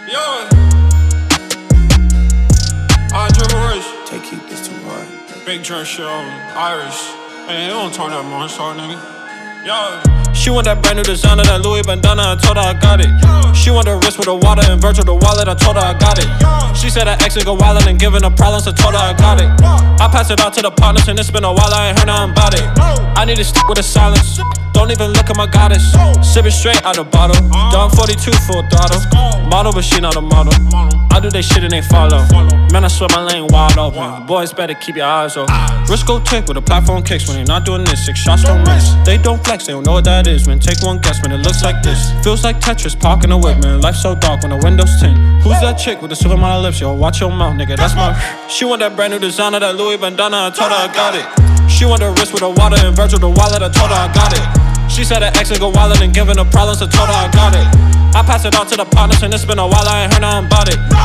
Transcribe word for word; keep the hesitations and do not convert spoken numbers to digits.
Yo, I dribble rich. Take keep this too hard. Big jerk show, Irish. Hey, they don't talk that much, hard nigga. Yo. She want that brand new designer, that Louis bandana, I told her I got it. She want the wrist with the water and Virgil the wallet, I told her I got it. She said her ex would go wildin' and giving her problems, I told her I got it. I passed it out to the partners and it's been a while, I ain't heard nothing about it. I need to stick with the silence, don't even look at my goddess. Sippin' straight out the bottle, Dom forty-two full throttle. Model but she not a model, I do they shit and they follow. Man, I swear my lane wide open, boys better keep your eyes open. Wrist go tick with the platform kicks, when they not doing this, six shots don't miss. They don't flex, they don't know what that is, man, take one guess, man, it looks like this. Feels like Tetris, parking the whip, man, life so dark when the windows tint. Who's that chick with the silver on her lips, yo, watch your mouth, nigga, that's my. She want that brand new designer, that Louis bandana, I told her I got it. She want the wrist with the water and Virgil the wallet, I told her I got it. She said her ex would go wildin' and giving her problems, I told her I got it. I passed it on to the partners and it's been a while, I ain't heard nothing about it.